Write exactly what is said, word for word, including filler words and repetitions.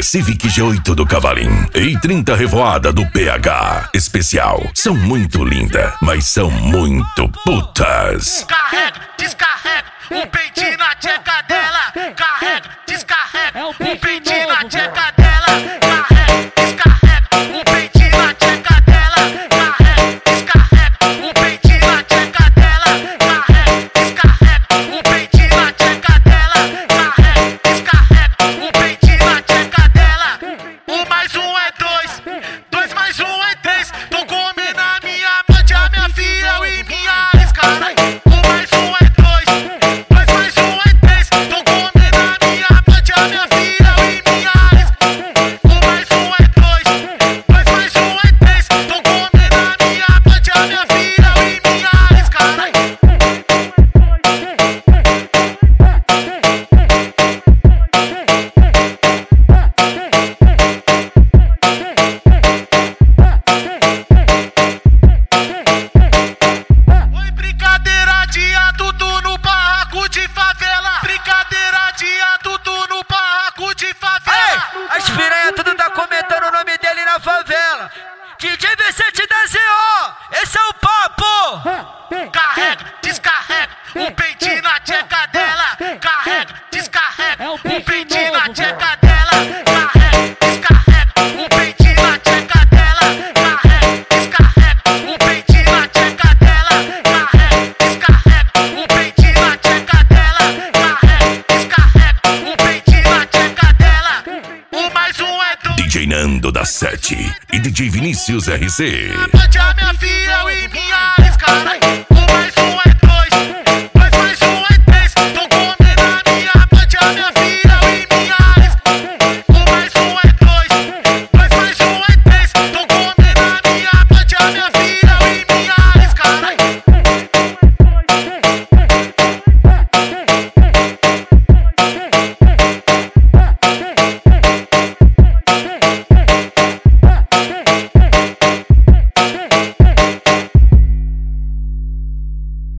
Civic G oito do Cavalim e trinta Revoada do P H. Especial. São muito lindas, mas são muito putas. Carrega, descarrega, um peitinho na tcheca dela. Carrega, descarrega, um peitinho na tcheca dela. Carrega, descarrega, um peitinho na tcheca dela. Carrega, descarrega, um peitinho na tcheca dela. Carrega, descarrega, um peitinho na tcheca dela. Carrega, descarrega, um peitinho na tcheca dela. Um mais um é dois, dois mais um é três. Tô comendo a minha amante, a minha fiel e minha ex-cara. As piranha tudo tá comentando o nome dele na favela. D J Vicente da Z O, esse é o papo. Carrega, descarrega, um peitinho na tcheca dela. Carrega, descarrega, um peitinho na tcheca dela. Carrega, descarrega, um peitinho na tcheca dela. Carrega, descarrega, um peitinho na tcheca dela. Carrega, descarrega, um peitinho na tcheca dela. Carrega, descarrega, um peitinho na tcheca dela. Um mais um é dois. D J Nando da Sete e D J Vinícius R C. A minha fiel e minha ex-cara.